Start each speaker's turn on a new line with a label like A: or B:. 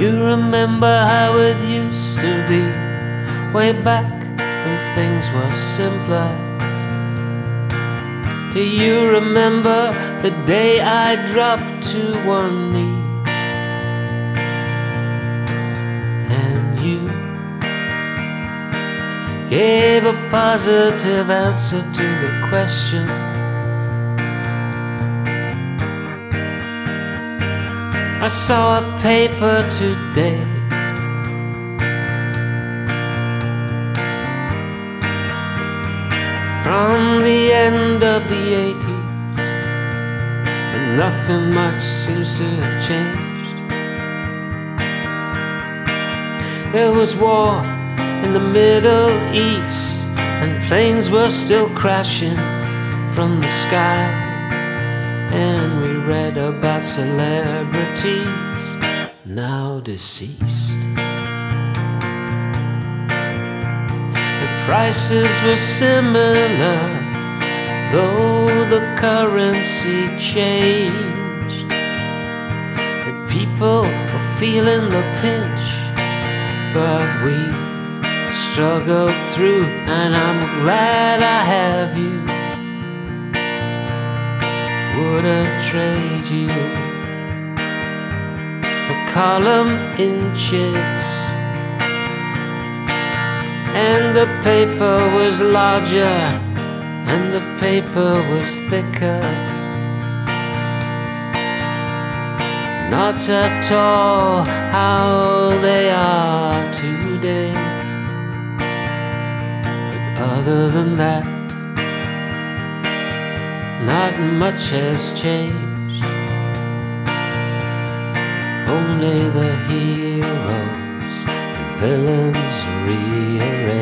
A: you remember how it used to be, way back when things were simpler? Do you remember the day I dropped to one knee and you gave a positive answer to the question? I saw a paper today from the end of the 80s, and nothing much seems to have changed. There was war in the Middle East, and planes were still crashing from the sky, and we read about celebrities now deceased. Prices were similar, though the currency changed. And people were feeling the pinch, but we struggled through, and I'm glad I have you. Wouldn't trade you for column inches. And the paper was larger, and the paper was thicker. Not at all how they are today. But other than that, not much has changed. Only the heroes and villains rearranged.